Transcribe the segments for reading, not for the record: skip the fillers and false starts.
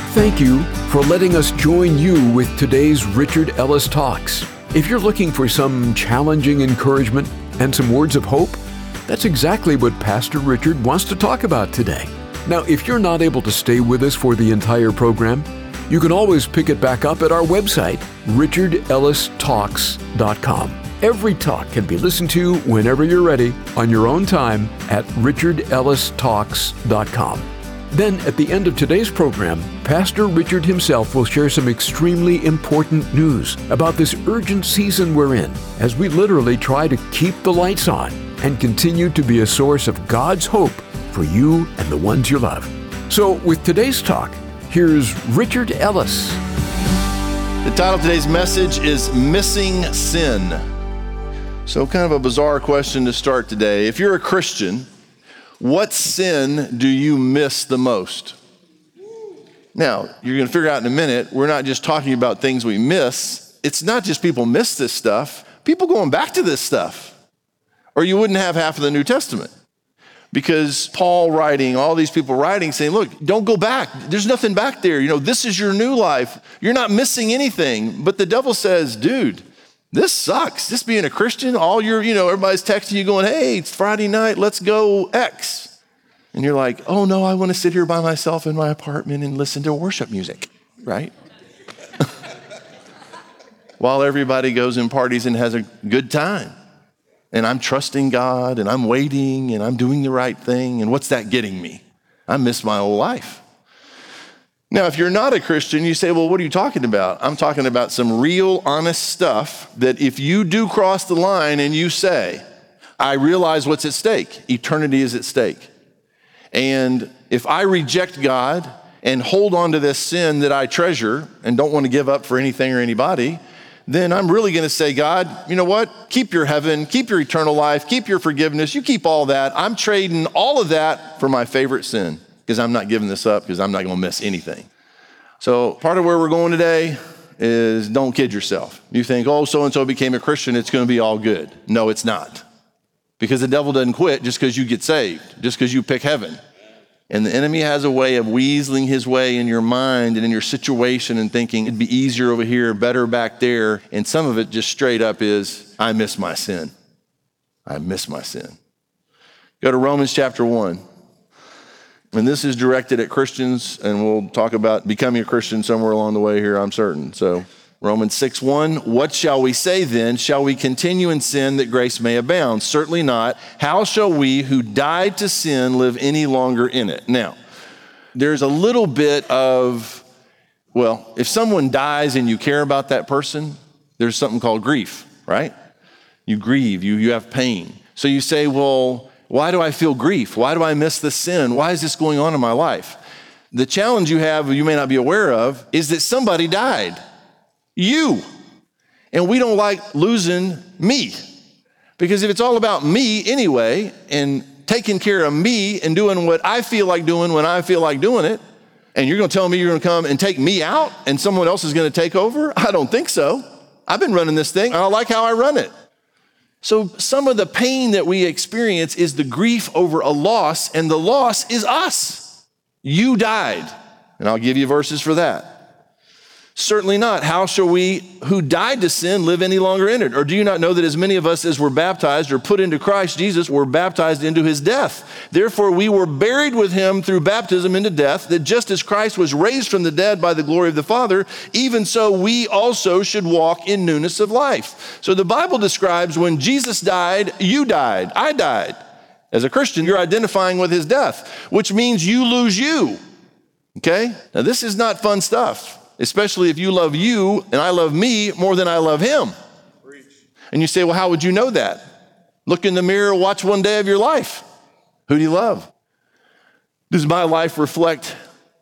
Thank you for letting us join you with today's Richard Ellis Talks. If you're looking for some challenging encouragement and some words of hope, that's exactly what Pastor Richard wants to talk about today. Now, if you're not able to stay with us for the entire program, you can always pick it back up at our website, richardellistalks.com. Every talk can be listened to whenever you're ready on your own time at richardellistalks.com. Then, at the end of today's program, Pastor Richard himself will share some extremely important news about this urgent season we're in, as we literally try to keep the lights on and continue to be a source of God's hope for you and the ones you love. So, with today's talk, here's Richard Ellis. The title of today's message is Missing Sin. So, kind of a bizarre question to start today. If you're a Christian, what sin do you miss the most? Now, you're going to figure out in a minute, we're not just talking about things we miss. It's not just people miss this stuff, people going back to this stuff. Or you wouldn't have half of the New Testament. Because Paul writing, all these people writing, saying, look, don't go back. There's nothing back there. This is your new life. You're not missing anything. But the devil says, dude, this sucks. This being a Christian, everybody's texting you going, hey, it's Friday night, let's go X. And you're like, oh no, I want to sit here by myself in my apartment and listen to worship music, right? While everybody goes and parties and has a good time. And I'm trusting God and I'm waiting and I'm doing the right thing. And what's that getting me? I miss my old life. Now, if you're not a Christian, you say, well, what are you talking about? I'm talking about some real, honest stuff that if you do cross the line and you say, I realize what's at stake, eternity is at stake. And if I reject God and hold on to this sin that I treasure and don't want to give up for anything or anybody, then I'm really going to say, God, you know what? Keep your heaven, keep your eternal life, keep your forgiveness, you keep all that. I'm trading all of that for my favorite sin. Because I'm not giving this up, because I'm not going to miss anything. So part of where we're going today is don't kid yourself. You think, oh, so-and-so became a Christian, it's going to be all good. No, it's not. Because the devil doesn't quit just because you get saved, just because you pick heaven. And the enemy has a way of weaseling his way in your mind and in your situation and thinking it'd be easier over here, better back there. And some of it just straight up is, I miss my sin. I miss my sin. Go to Romans chapter 1. And this is directed at Christians, and we'll talk about becoming a Christian somewhere along the way here, I'm certain. So Romans 6:1, what shall we say then? Shall we continue in sin that grace may abound? Certainly not. How shall we who died to sin live any longer in it? Now, there's a little bit of, if someone dies and you care about that person, there's something called grief, right? You grieve, you have pain. So you say, why do I feel grief? Why do I miss this sin? Why is this going on in my life? The challenge you have, you may not be aware of, is that somebody died. You. And we don't like losing me. Because if it's all about me anyway, and taking care of me and doing what I feel like doing when I feel like doing it, and you're going to tell me you're going to come and take me out and someone else is going to take over? I don't think so. I've been running this thing. I like how I run it. So some of the pain that we experience is the grief over a loss, and the loss is us. You died. And I'll give you verses for that. Certainly not. How shall we who died to sin live any longer in it? Or do you not know that as many of us as were baptized or put into Christ Jesus were baptized into his death? Therefore we were buried with him through baptism into death, that just as Christ was raised from the dead by the glory of the Father, even so we also should walk in newness of life. So the Bible describes when Jesus died, you died, I died. As a Christian, you're identifying with his death, which means you lose you. Okay? Now this is not fun stuff. Especially if you love you and I love me more than I love him. Preach. And you say, well, how would you know that? Look in the mirror, watch one day of your life. Who do you love? Does my life reflect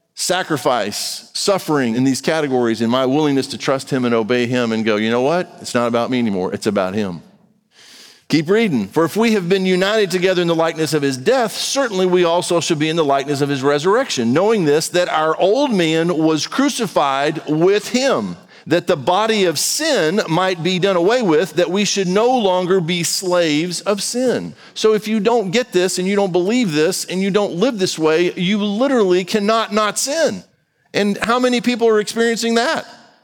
sacrifice, suffering in these categories, and my willingness to trust him and obey him and go, you know what? It's not about me anymore. It's about him. Keep reading. For if we have been united together in the likeness of his death, certainly we also should be in the likeness of his resurrection, knowing this, that our old man was crucified with him, that the body of sin might be done away with, that we should no longer be slaves of sin. So if you don't get this and you don't believe this and you don't live this way, you literally cannot not sin. And how many people are experiencing that?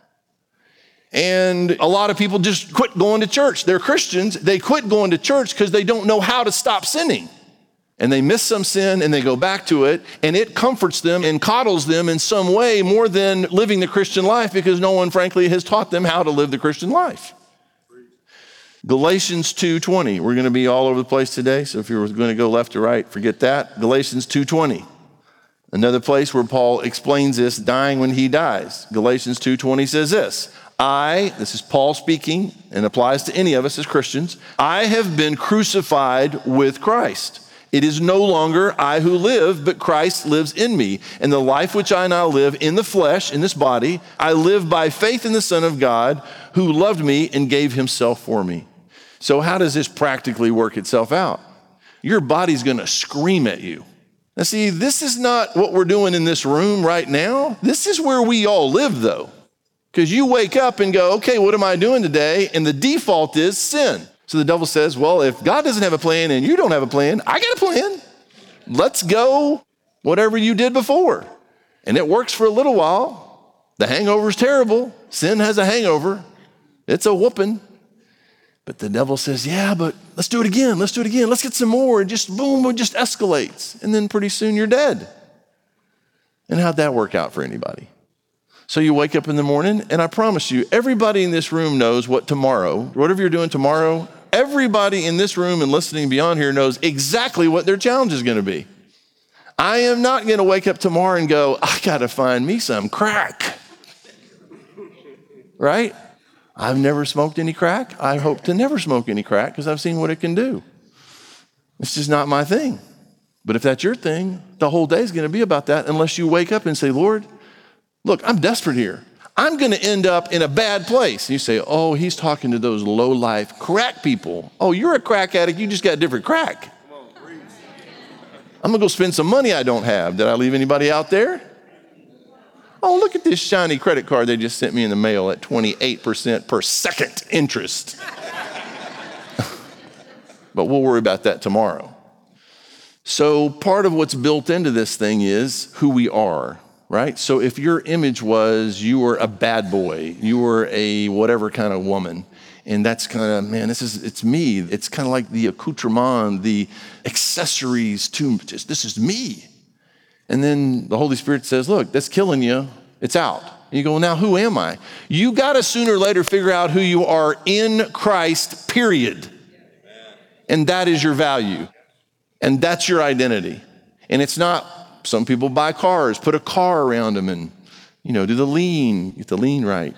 And a lot of people just quit going to church. They're Christians. They quit going to church because they don't know how to stop sinning. And they miss some sin and they go back to it, and it comforts them and coddles them in some way more than living the Christian life, because no one, frankly, has taught them how to live the Christian life. Galatians 2:20. We're going to be all over the place today, so if you're going to go left to right, forget that. Galatians 2:20. Another place where Paul explains this, dying when he dies. Galatians 2:20 says this: this is Paul speaking and applies to any of us as Christians, I have been crucified with Christ. It is no longer I who live, but Christ lives in me. And the life which I now live in the flesh, in this body, I live by faith in the Son of God, who loved me and gave himself for me. So how does this practically work itself out? Your body's going to scream at you. Now see, this is not what we're doing in this room right now. This is where we all live, though. Because you wake up and go, okay, what am I doing today? And the default is sin. So the devil says, well, if God doesn't have a plan and you don't have a plan, I got a plan. Let's go whatever you did before. And it works for a little while. The hangover is terrible. Sin has a hangover. It's a whooping. But the devil says, yeah, but let's do it again. Let's do it again. Let's get some more. And just boom, it just escalates. And then pretty soon you're dead. And how'd that work out for anybody? So you wake up in the morning, and I promise you, everybody in this room knows what tomorrow, whatever you're doing tomorrow, everybody in this room and listening beyond here knows exactly what their challenge is going to be. I am not going to wake up tomorrow and go, I got to find me some crack. Right? I've never smoked any crack. I hope to never smoke any crack because I've seen what it can do. It's just not my thing. But if that's your thing, the whole day is going to be about that unless you wake up and say, Lord, look, I'm desperate here. I'm going to end up in a bad place. And you say, oh, he's talking to those low-life crack people. Oh, you're a crack addict. You just got different crack. I'm going to go spend some money I don't have. Did I leave anybody out there? Oh, look at this shiny credit card they just sent me in the mail at 28% per second interest. But we'll worry about that tomorrow. So part of what's built into this thing is who we are. Right? So if your image was you were a bad boy, you were a whatever kind of woman, and that's kind of, man, it's me. It's kind of like the accoutrement, the accessories to this is me. And then the Holy Spirit says, look, that's killing you. It's out. And you go, well, now who am I? You got to sooner or later figure out who you are in Christ, period. And that is your value. And that's your identity. And it's not, some people buy cars, put a car around them and, do the lean, get the lean right.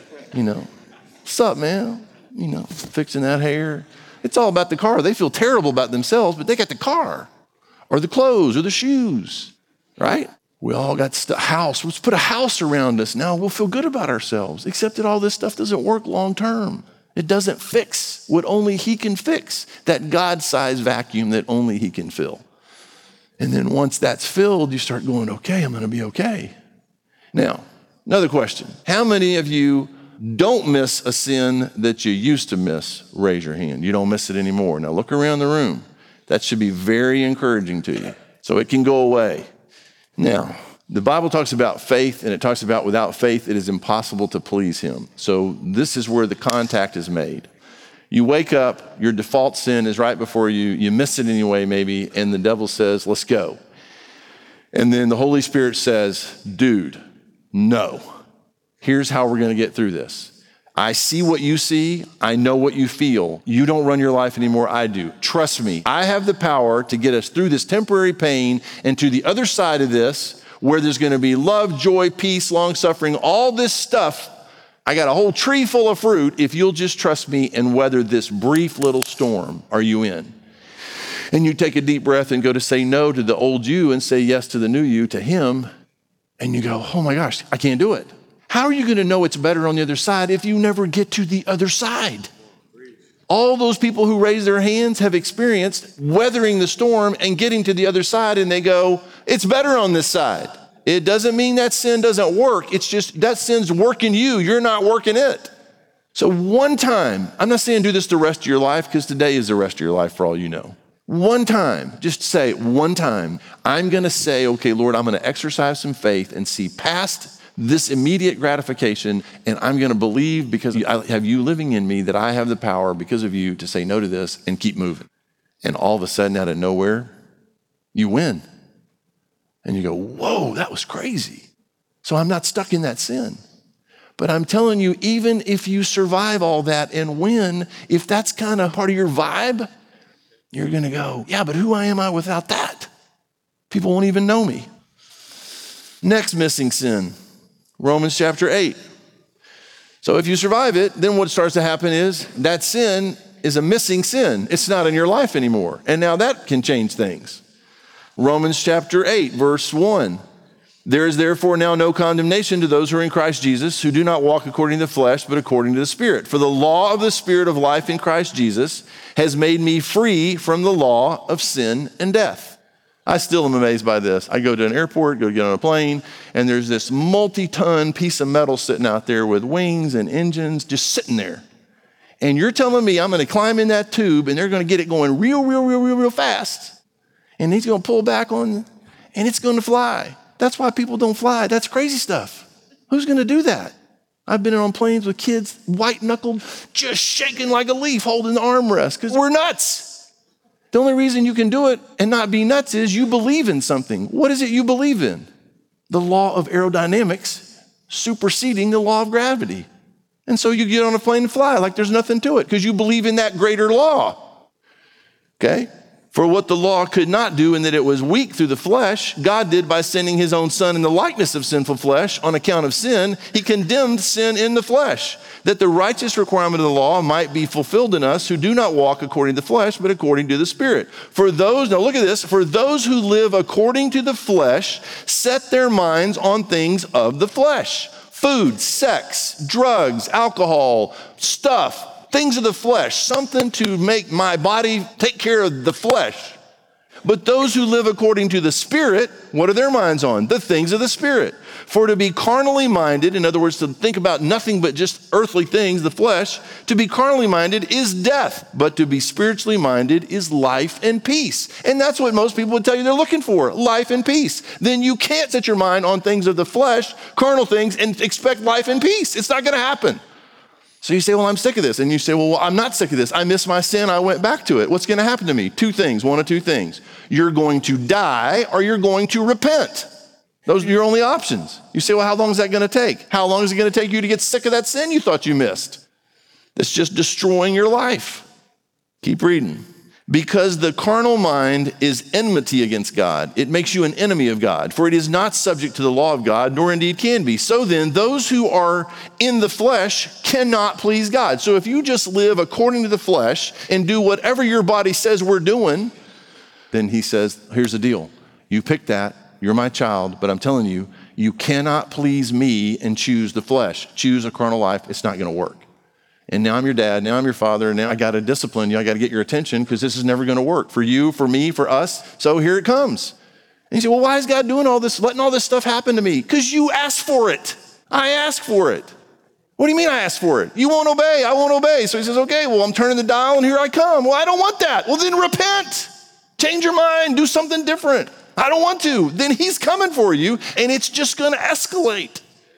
What's up, man? Fixing that hair. It's all about the car. They feel terrible about themselves, but they got the car or the clothes or the shoes, right? We all got house. Let's put a house around us. Now we'll feel good about ourselves, except that all this stuff doesn't work long term. It doesn't fix what only he can fix, that God-sized vacuum that only he can fill. And then once that's filled, you start going, okay, I'm going to be okay. Now, another question. How many of you don't miss a sin that you used to miss? Raise your hand. You don't miss it anymore. Now look around the room. That should be very encouraging to you. So it can go away. Now, the Bible talks about faith, and it talks about without faith, it is impossible to please him. So this is where the contact is made. You wake up, your default sin is right before you, you miss it anyway maybe, and the devil says, let's go. And then the Holy Spirit says, dude, no. Here's how we're gonna get through this. I see what you see, I know what you feel. You don't run your life anymore, I do. Trust me, I have the power to get us through this temporary pain and to the other side of this, where there's gonna be love, joy, peace, long-suffering, all this stuff. I got a whole tree full of fruit if you'll just trust me and weather this brief little storm. Are you in? And you take a deep breath and go to say no to the old you and say yes to the new you, to him. And you go, oh my gosh, I can't do it. How are you going to know it's better on the other side if you never get to the other side? All those people who raise their hands have experienced weathering the storm and getting to the other side, and they go, it's better on this side. It doesn't mean that sin doesn't work. It's just that sin's working you. You're not working it. So one time, I'm not saying do this the rest of your life, because today is the rest of your life for all you know. one time, just say one time, I'm going to say, okay, Lord, I'm going to exercise some faith and see past this immediate gratification, and I'm going to believe because I have you living in me that I have the power because of you to say no to this and keep moving. And all of a sudden, out of nowhere, you win. And you go, whoa, that was crazy. So I'm not stuck in that sin. But I'm telling you, even if you survive all that and win, if that's kind of part of your vibe, you're going to go, yeah, but who am I without that? People won't even know me. Next missing sin, Romans chapter 8. So if you survive it, then what starts to happen is that sin is a missing sin. It's not in your life anymore. And now that can change things. Romans chapter 8, verse 1. There is therefore now no condemnation to those who are in Christ Jesus, who do not walk according to the flesh, but according to the Spirit. For the law of the Spirit of life in Christ Jesus has made me free from the law of sin and death. I still am amazed by this. I go to an airport, go get on a plane, and there's this multi-ton piece of metal sitting out there with wings and engines just sitting there. And you're telling me I'm going to climb in that tube and they're going to get it going real fast. And he's going to pull back on, and it's going to fly. That's why people don't fly. That's crazy stuff. Who's going to do that? I've been on planes with kids, white-knuckled, just shaking like a leaf, holding the armrest, because we're nuts. The only reason you can do it and not be nuts is you believe in something. What is it you believe in? The law of aerodynamics superseding the law of gravity. And so you get on a plane and fly like there's nothing to it because you believe in that greater law. Okay? For what the law could not do in that it was weak through the flesh, God did by sending his own son in the likeness of sinful flesh on account of sin. He condemned sin in the flesh, that the righteous requirement of the law might be fulfilled in us who do not walk according to the flesh, but according to the Spirit. For those, now look at this, for those who live according to the flesh set their minds on things of the flesh. Food, sex, drugs, alcohol, stuff. Things of the flesh, something to make my body take care of the flesh. But those who live according to the Spirit, what are their minds on? The things of the Spirit. For to be carnally minded, in other words, to think about nothing but just earthly things, the flesh, to be carnally minded is death, but to be spiritually minded is life and peace. And that's what most people would tell you they're looking for, life and peace. Then you can't set your mind on things of the flesh, carnal things, and expect life and peace. It's not going to happen. So you say, well, I'm sick of this. And you say, well, I'm not sick of this. I missed my sin. I went back to it. What's going to happen to me? Two things, one of two things. You're going to die or you're going to repent. Those are your only options. You say, well, how long is that going to take? How long is it going to take you to get sick of that sin you thought you missed? That's just destroying your life. Keep reading. Because the carnal mind is enmity against God. It makes you an enemy of God, for it is not subject to the law of God, nor indeed can be. So then, those who are in the flesh cannot please God. So if you just live according to the flesh and do whatever your body says we're doing, then he says, here's the deal. You picked that, you're my child, but I'm telling you, you cannot please me and choose the flesh. Choose a carnal life, it's not gonna work. And now I'm your dad, now I'm your father, and now I gotta discipline you, I gotta get your attention because this is never gonna work for you, for me, for us. So here it comes. And you say, well, why is God doing all this, letting all this stuff happen to me? Because you asked for it. I asked for it. What do you mean I asked for it? You won't obey, I won't obey. So he says, okay, well, I'm turning the dial and here I come. Well, I don't want that. Well, then repent. Change your mind, do something different. I don't want to. Then he's coming for you and it's just gonna escalate.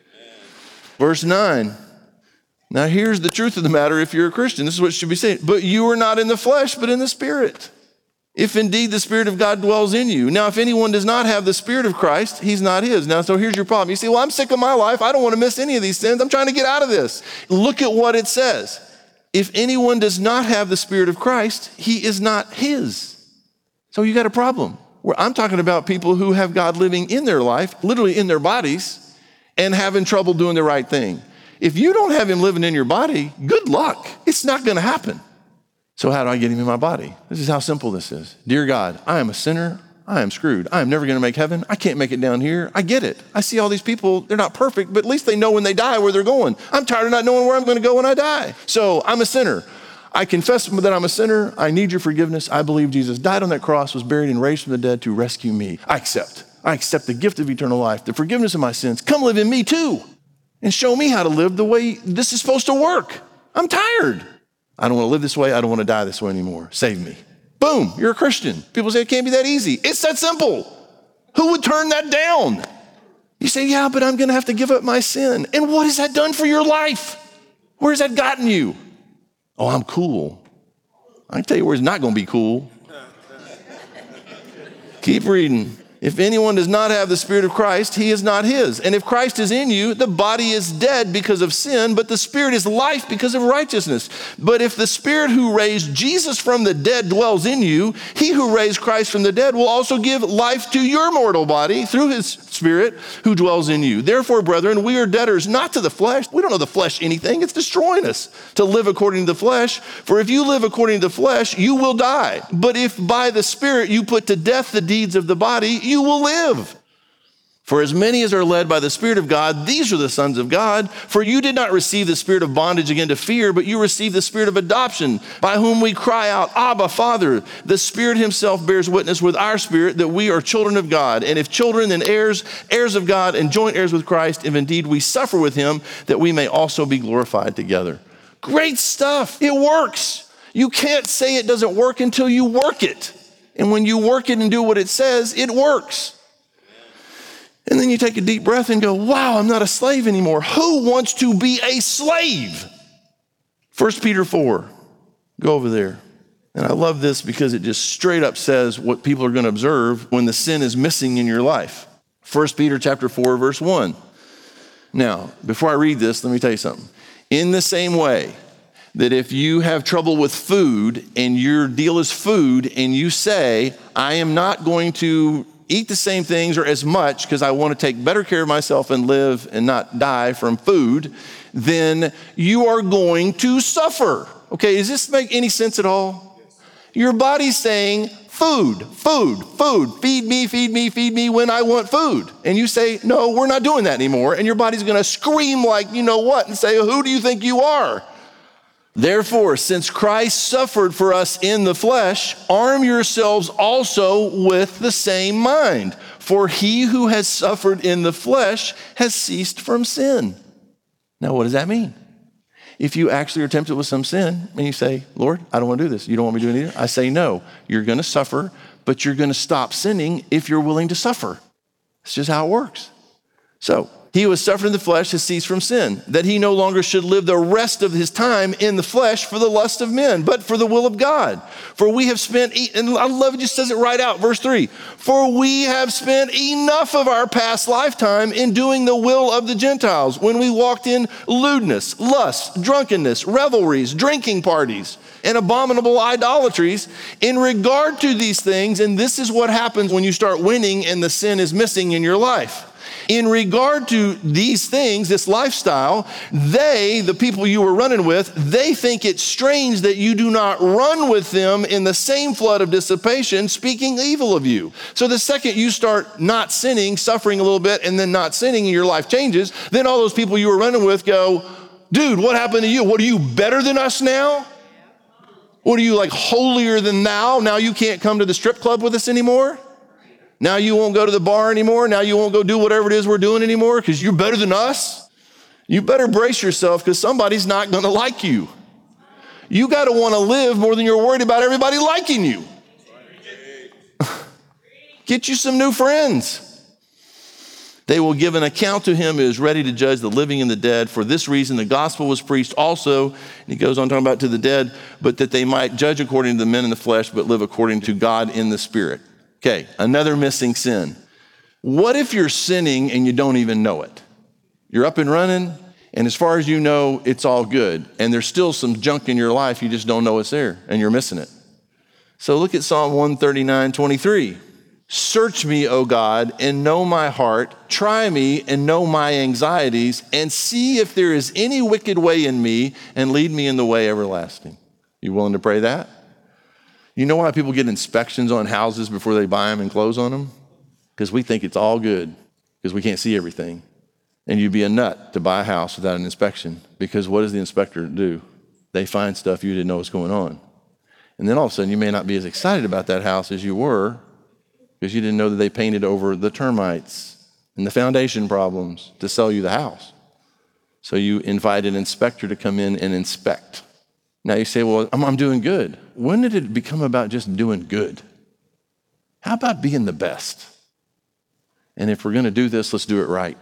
Verse 9. Now here's the truth of the matter if you're a Christian. This is what should be said. But you are not in the flesh, but in the Spirit. If indeed the Spirit of God dwells in you. Now if anyone does not have the Spirit of Christ, he's not his. Now so here's your problem. You say, well, I'm sick of my life. I don't want to miss any of these sins. I'm trying to get out of this. Look at what it says. If anyone does not have the Spirit of Christ, he is not his. So you got a problem. I'm talking about people who have God living in their life, literally in their bodies, and having trouble doing the right thing. If you don't have him living in your body, good luck. It's not going to happen. So how do I get him in my body? This is how simple this is. Dear God, I am a sinner. I am screwed. I am never going to make heaven. I can't make it down here. I get it. I see all these people. They're not perfect, but at least they know when they die where they're going. I'm tired of not knowing where I'm going to go when I die. So I'm a sinner. I confess that I'm a sinner. I need your forgiveness. I believe Jesus died on that cross, was buried and raised from the dead to rescue me. I accept the gift of eternal life, the forgiveness of my sins. Come live in me too. And show me how to live the way this is supposed to work. I'm tired. I don't want to live this way. I don't want to die this way anymore. Save me. Boom, you're a Christian. People say it can't be that easy. It's that simple. Who would turn that down? You say, yeah, but I'm going to have to give up my sin. And what has that done for your life? Where has that gotten you? Oh, I'm cool. I can tell you where it's not going to be cool. Keep reading. If anyone does not have the Spirit of Christ, he is not his. And if Christ is in you, the body is dead because of sin, but the Spirit is life because of righteousness. But if the Spirit who raised Jesus from the dead dwells in you, he who raised Christ from the dead will also give life to your mortal body through his Spirit who dwells in you. Therefore, brethren, we are debtors not to the flesh. We don't know the flesh anything. It's destroying us to live according to the flesh. For if you live according to the flesh, you will die. But if by the Spirit you put to death the deeds of the body, you will live. For as many as are led by the Spirit of God, these are the sons of God. For you did not receive the spirit of bondage again to fear, but you received the spirit of adoption, by whom we cry out, Abba, Father. The Spirit himself bears witness with our spirit that we are children of God. And if children, then heirs, heirs of God, and joint heirs with Christ, if indeed we suffer with him, that we may also be glorified together. Great stuff. It works. You can't say it doesn't work until you work it. And when you work it and do what it says, it works. And then you take a deep breath and go, wow, I'm not a slave anymore. Who wants to be a slave? 1 Peter 4, go over there. And I love this because it just straight up says what people are going to observe when the sin is missing in your life. 1 Peter chapter 4, verse 1. Now, before I read this, let me tell you something. In the same way that if you have trouble with food and your deal is food and you say, I am not going to eat the same things or as much because I want to take better care of myself and live and not die from food, then you are going to suffer. Okay, does this make any sense at all? Yes. Your body's saying, food, food, food, feed me, feed me, feed me when I want food. And you say, no, we're not doing that anymore. And your body's going to scream like you know what and say, who do you think you are? Therefore, since Christ suffered for us in the flesh, arm yourselves also with the same mind. For he who has suffered in the flesh has ceased from sin. Now, what does that mean? If you actually are tempted with some sin and you say, Lord, I don't want to do this. You don't want me to do it either? I say, no, you're going to suffer, but you're going to stop sinning if you're willing to suffer. It's just how it works. So, he who has suffered in the flesh has ceased from sin, that he no longer should live the rest of his time in the flesh for the lust of men, but for the will of God. For we have spent, and I love it, just says it right out, verse 3. For we have spent enough of our past lifetime in doing the will of the Gentiles, when we walked in lewdness, lust, drunkenness, revelries, drinking parties, and abominable idolatries. In regard to these things, and this is what happens when you start winning and the sin is missing in your life. In regard to these things, this lifestyle, they, the people you were running with, they think it's strange that you do not run with them in the same flood of dissipation, speaking evil of you. So the second you start not sinning, suffering a little bit, and then not sinning, and your life changes, then all those people you were running with go, dude, what happened to you? What, are you better than us now? What, are you like holier than thou? Now you can't come to the strip club with us anymore? Now you won't go to the bar anymore. Now you won't go do whatever it is we're doing anymore because you're better than us. You better brace yourself because somebody's not going to like you. You got to want to live more than you're worried about everybody liking you. Get you some new friends. They will give an account to him who is ready to judge the living and the dead. For this reason, the gospel was preached also, and he goes on talking about to the dead, but that they might judge according to the men in the flesh, but live according to God in the spirit. Okay, another missing sin. What if you're sinning and you don't even know it? You're up and running, and as far as you know, it's all good. And there's still some junk in your life, you just don't know it's there, and you're missing it. So look at Psalm 139:23. Search me, O God, and know my heart. Try me and know my anxieties, and see if there is any wicked way in me, and lead me in the way everlasting. You willing to pray that? You know why people get inspections on houses before they buy them and close on them? Because we think it's all good, because we can't see everything. And you'd be a nut to buy a house without an inspection, because what does the inspector do? They find stuff you didn't know was going on. And then all of a sudden, you may not be as excited about that house as you were, because you didn't know that they painted over the termites and the foundation problems to sell you the house. So you invite an inspector to come in and inspect. Now you say, well, I'm doing good. When did it become about just doing good? How about being the best? And if we're going to do this, let's do it right.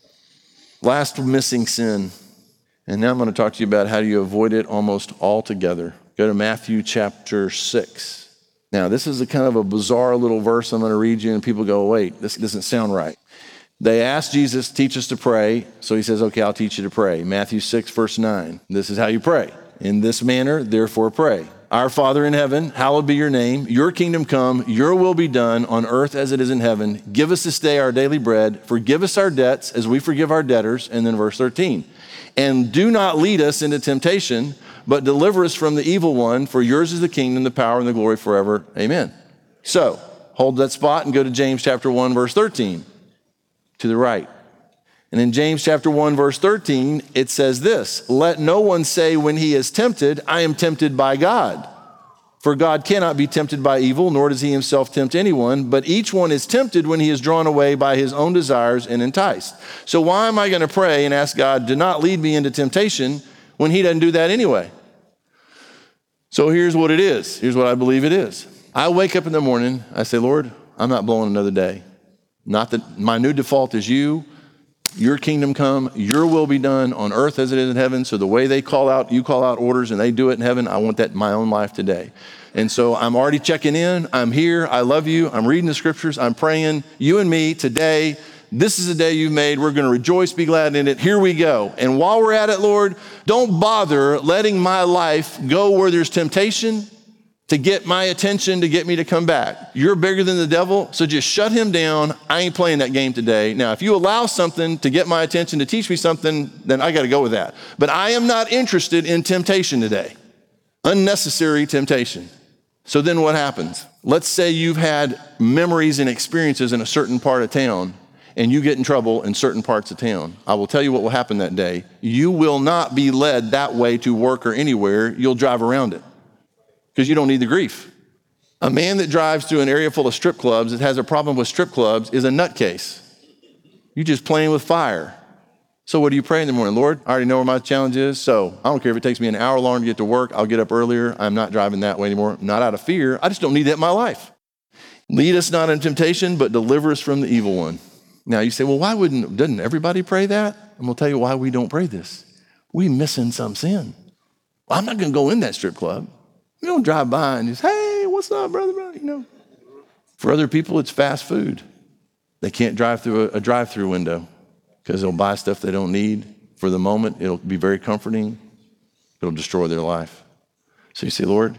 Last missing sin. And now I'm going to talk to you about how you avoid it almost altogether. Go to Matthew chapter 6. Now, this is a kind of a bizarre little verse I'm going to read you, and people go, wait, this doesn't sound right. They asked Jesus, teach us to pray. So he says, okay, I'll teach you to pray. Matthew 6, verse 9. This is how you pray. In this manner, therefore pray. Our Father in heaven, hallowed be your name. Your kingdom come, your will be done on earth as it is in heaven. Give us this day our daily bread. Forgive us our debts as we forgive our debtors. And then verse 13. And do not lead us into temptation, but deliver us from the evil one. For yours is the kingdom, the power, and the glory forever. Amen. So hold that spot and go to James chapter 1, verse 13 to the right. And in James chapter 1, verse 13, it says this, let no one say when he is tempted, I am tempted by God. For God cannot be tempted by evil, nor does he himself tempt anyone, but each one is tempted when he is drawn away by his own desires and enticed. So why am I going to pray and ask God, do not lead me into temptation, when he doesn't do that anyway? So here's what it is. Here's what I believe it is. I wake up in the morning, I say, Lord, I'm not blowing another day. Not that my new default is you. Your kingdom come, your will be done on earth as it is in heaven. So the way you call out orders and they do it in heaven, I want that in my own life today. And so I'm already checking in. I'm here. I love you. I'm reading the scriptures. I'm praying. You and me today, this is the day you've made. We're going to rejoice, be glad in it. Here we go. And while we're at it, Lord, don't bother letting my life go where there's temptation to get my attention, to get me to come back. You're bigger than the devil, so just shut him down. I ain't playing that game today. Now, if you allow something to get my attention, to teach me something, then I got to go with that. But I am not interested in temptation today. Unnecessary temptation. So then what happens? Let's say you've had memories and experiences in a certain part of town, and you get in trouble in certain parts of town. I will tell you what will happen that day. You will not be led that way to work or anywhere. You'll drive around it, because you don't need the grief. A man that drives through an area full of strip clubs that has a problem with strip clubs is a nutcase. You're just playing with fire. So what do you pray in the morning? Lord, I already know where my challenge is, so I don't care if it takes me an hour longer to get to work. I'll get up earlier. I'm not driving that way anymore. Not out of fear. I just don't need that in my life. Lead us not into temptation, but deliver us from the evil one. Now you say, well, doesn't everybody pray that? I'm going to tell you why we don't pray this. We missing some sin. Well, I'm not going to go in that strip club. You don't drive by and just, hey, what's up, brother? For other people, it's fast food. They can't drive through a drive-through window because they'll buy stuff they don't need. For the moment, it'll be very comforting. It'll destroy their life. So you say, Lord,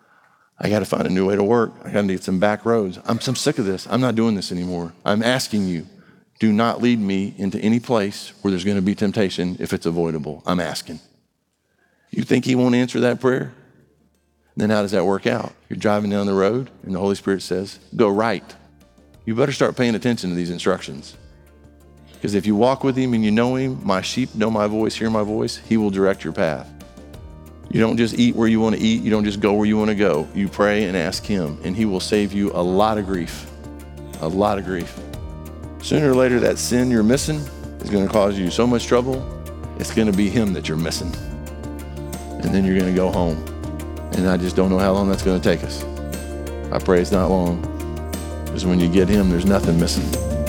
I got to find a new way to work. I got to get some back roads. I'm sick of this. I'm not doing this anymore. I'm asking you, do not lead me into any place where there's going to be temptation if it's avoidable. I'm asking. You think he won't answer that prayer? Then how does that work out? You're driving down the road and the Holy Spirit says, go right. You better start paying attention to these instructions. Because if you walk with him and you know him, my sheep know my voice, hear my voice, he will direct your path. You don't just eat where you want to eat. You don't just go where you want to go. You pray and ask him, and he will save you a lot of grief. A lot of grief. Sooner or later, that sin you're missing is going to cause you so much trouble, it's going to be him that you're missing. And then you're going to go home. And I just don't know how long that's going to take us. I pray it's not long, because when you get him, there's nothing missing.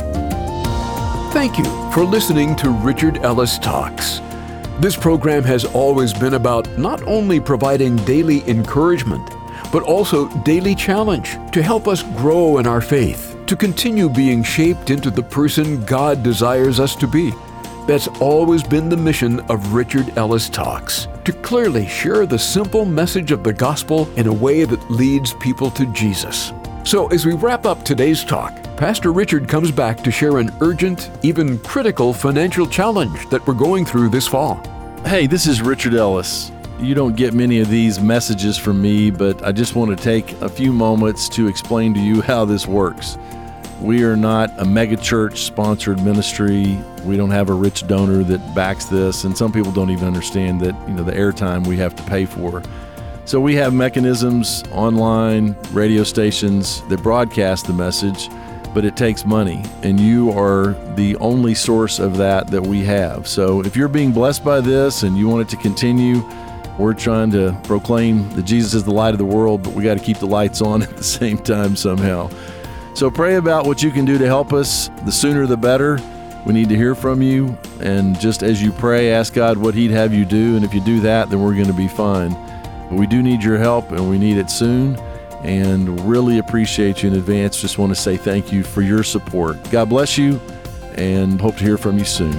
Thank you for listening to Richard Ellis Talks. This program has always been about not only providing daily encouragement, but also daily challenge to help us grow in our faith, to continue being shaped into the person God desires us to be. That's always been the mission of Richard Ellis Talks, to clearly share the simple message of the gospel in a way that leads people to Jesus. So as we wrap up today's talk, Pastor Richard comes back to share an urgent, even critical financial challenge that we're going through this fall. Hey, this is Richard Ellis. You don't get many of these messages from me, but I just want to take a few moments to explain to you how this works. We are not a megachurch sponsored ministry. We don't have a rich donor that backs this, and some people don't even understand that, the airtime we have to pay for. So we have mechanisms, online, radio stations that broadcast the message, but it takes money, and you are the only source of that we have. So if you're being blessed by this and you want it to continue, We're trying to proclaim that Jesus is the light of the world, but we got to keep the lights on at the same time somehow. So pray about what you can do to help us. The sooner the better. We need to hear from you. And just as you pray, ask God what He'd have you do. And if you do that, then we're going to be fine. But we do need your help, and we need it soon. And really appreciate you in advance. Just want to say thank you for your support. God bless you, and hope to hear from you soon.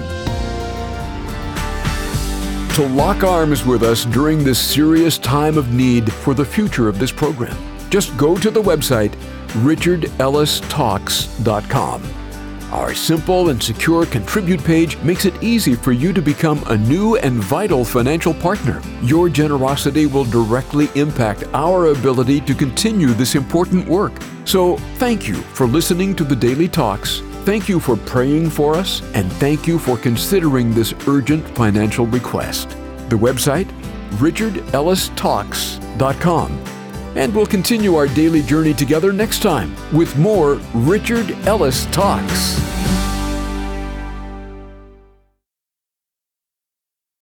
To lock arms with us during this serious time of need for the future of this program, just go to the website richardellistalks.com. Our simple and secure Contribute page makes it easy for you to become a new and vital financial partner. Your generosity will directly impact our ability to continue this important work. So thank you for listening to the Daily Talks. Thank you for praying for us, and thank you for considering this urgent financial request. The website, richardellistalks.com. And we'll continue our daily journey together next time with more Richard Ellis Talks.